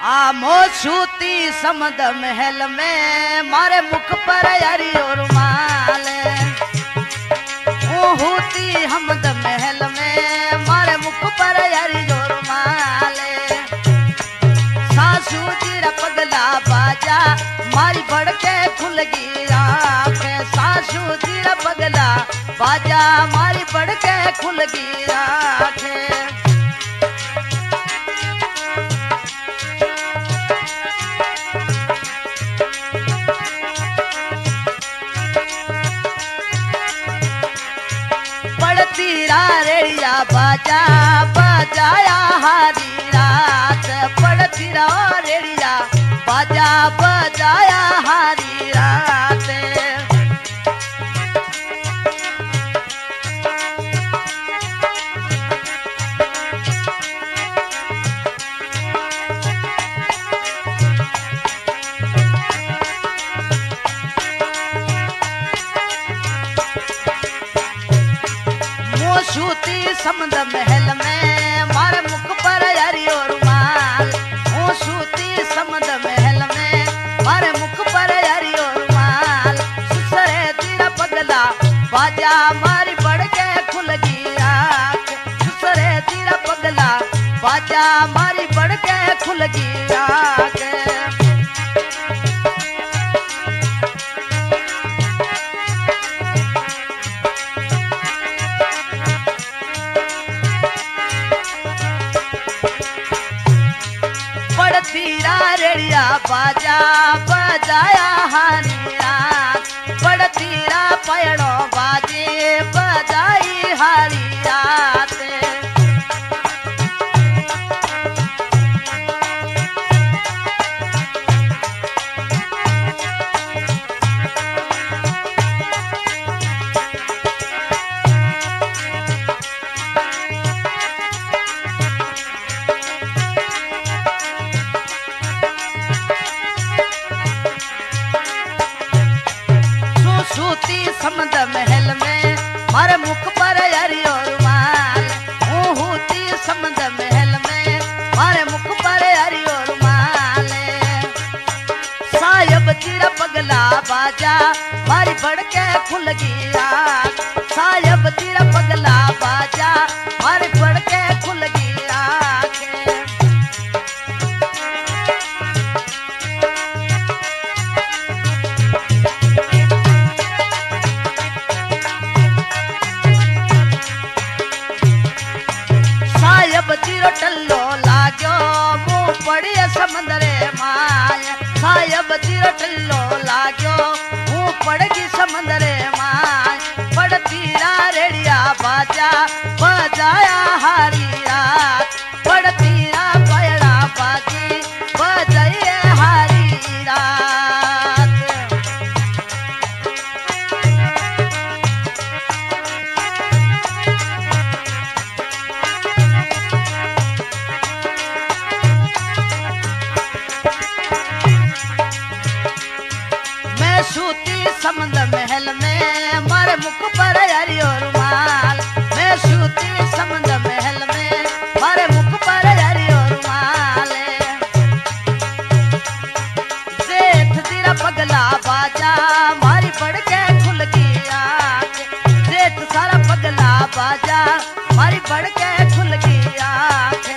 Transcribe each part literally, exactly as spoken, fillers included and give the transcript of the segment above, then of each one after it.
आमो सूती समद महल में मारे मुख पर हरी और माल होती हमद महल में मारे मुख पर हरी और माल सासू जीरा पगला बाजा मारी बड़के खुल गई आंखें सासू जीरा पगला बाजा मारी बड़के खुल गई आंखें पड़तीरा रेड़िया बाजा बजाया हारी रात पड़तीरा रेड़िया बाजा बजाया हारी रात सूती समद महल में मारे मुख पर हरी और माल ओ सूती समद महल में मारे मुख पर हरी और माल सुसरे तेरा पगला बाजा मारी बड़के खुल गई आंख सुसरे तेरा पगला बाजा मारी बड़के खुल गई आंख पड़तीरा रेड़िया बाजा बजाया हारी रात पड़तीरा पयड़ो बाजे बजाई हारी रात सूती समद महल में मारे मुख पर हरी और माल होती समद महल में मारे मुख पर हरी और माल सायब चिरा पगला बाजा मारी बड़के खुल गई आंख सायब चिरा पगला बाजा मारी बड़के खुल गई आंख बजीरो टल्लो लाग्यो मुंह पड़िए समंदरे माय सायब जीरो टल्लो लाग्यो मुंह पड़गी समंदरे माय पड़तीरा रेड़िया बाजा बजाया हारी रात पड़तीरा पयड़ा बाजी बजाइए हारी रात सूती समद महल में मारे मुख पर हरी और माल मैं सूती समद महल में मारे मुख पर हरी और माल जेठ तेरा पगला बाजा मारी बड़के खुल गई आंख जेठ सारा पगला बाजा मारी बड़के खुल गई आंख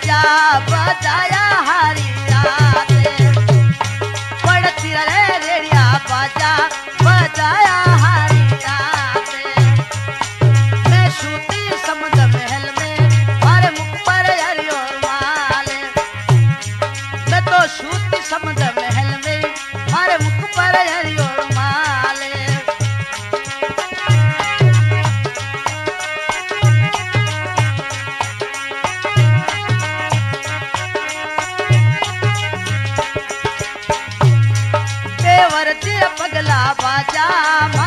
बाजा बजाया हारी रात पड़ती रे रेड़िया बाजा बजाया हारी रात मैं सूती समुद्र महल में मारे मुख पर हरियो माल मैं तो सूती समुद्र महल में मारे मुख पर हरियो माल पगला बाजा